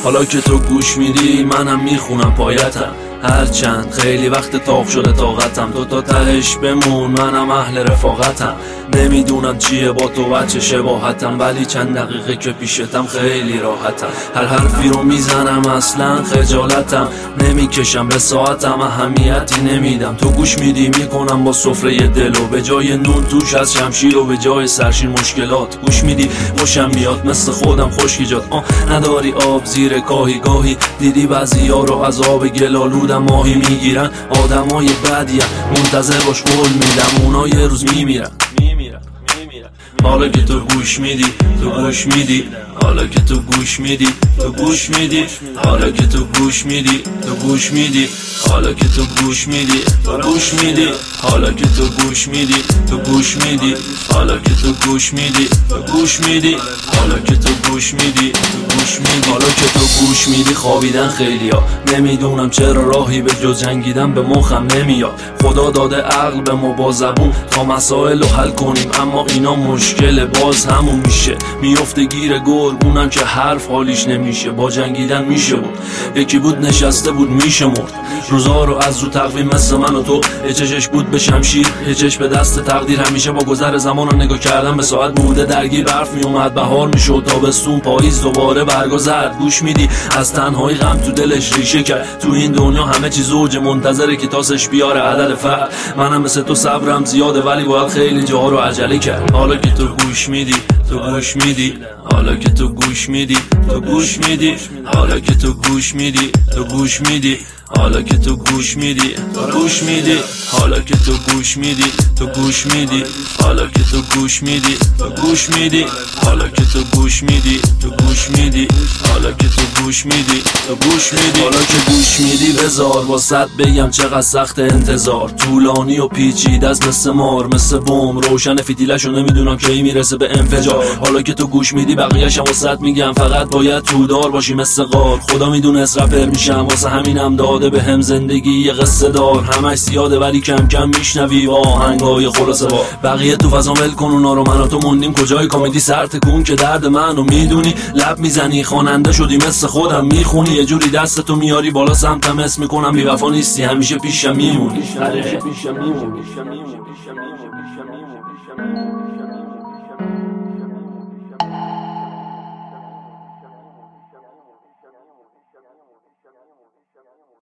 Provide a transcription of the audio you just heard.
حالا که تو گوش میدی منم میخونم پایتم، هرچند خیلی وقت تاق شده طاقتم، تو تا تهش بمون منم اهل رفاقتم. نمیدونم چیه با تو بچه شباهتم، ولی چند دقیقه که پیشتم خیلی راحتم. هر حرفی رو میزنم اصلا خجالتم، نمیکشم به ساعتم اهمیتی نمیدم. تو گوش میدی میکنم با سفره دلو، به جای نون توش از شمشیر و به جای سرشیر مشکلات. گوش میدی خوشم میاد مثل خودم خشکیجات. نداری آب زیر کاهی گاهی، دیدی بعضیا رو از آب گلالودم ماهی میگیرن. آدمای بدیم منتظر باش قول میدم، اونا یه روز میمیرن. حالا که تو گوش میدی، تو گوش میدی، حالا که تو گوش میدی، تو گوش میدی، حالا که تو گوش میدی، تو گوش میدی، حالا که تو گوش میدی، تو گوش میدی، حالا که تو گوش میدی، تو گوش میدی، حالا که تو گوش میدی، تو گوش میدی، حالا که تو گوش میدی، تو گوش میدی، حالا که تو گوش میدی. خوابیدن خیلیا، نمیدونم چرا راهی به جز جنگیدن به مخم نمیاد. خدا داده عقل به ما با زبون تا مسائل رو حل کنیم، اما اینا مشکل باز همون میشه. میفته گیر گرگونم که حرف حالیش نمیشه. با جنگیدن میشه بود، یکی بود نشسته بود میشه مرد. روزا رو از رو تقویم مثل من و تو، یه چشش بود به شمشیر، یه چش به دست تقدیر. همیشه با گذر زمان رو نگاه کردم به ساعت مرده درگیر. برف میومد بهار میشد، تابستون پاییز دوباره برگا زد. گوش میدی از تنهایی غم تو دلش ریشه کرد. تو این دنیا همه چیز اوج منتظره که تاسش بیاره عدد فرد. منم مثل تو صبرم زیاده ولی باید خیلی جاها رو عجله کرد. حالا که تو گوش میدی، تو گوش میدی، حالا که تو گوش میدی، تو گوش میدی، حالا که تو گوش میدی، تو گوش میدی، حالا که تو گوش میدی، تو گوش میدی، حالا که تو گوش میدی، تو گوش میدی، حالا که تو گوش میدی، تو گوش میدی، حالا که تو گوش میدی، تو گوش میدی، حالا که تو گوش میدی، تو گوش میدی، حالا که گوش میدی. بذار واسط بگم چقدر سخت انتظار، طولانی و پیچیده است مثل مار، مثل بم روشن فتیلشو نمیدونم کی میرسه به انفجار. حالا که تو گوش میدی بقیه‌شم واسط میگم، فقط باید تودار باشی مثل غار. خدا میدونست رپر میشم، واسه همینم داده به هم زندگی یه قصه دار. همش زیاده ولی کم کم میشنوی با آهنگای خلاصه با بقیه تو فضا ول کن اونا رو، من و تو موندیم کجای کامیدی. سر تکون که درد منو میدونی، لب میزنی خواننده شدی مثل خودم میخونی. یه جوری دستتو میاری بالا سمتم اسم میکنم، بی وفا نیستی همیشه پیشم میمونی.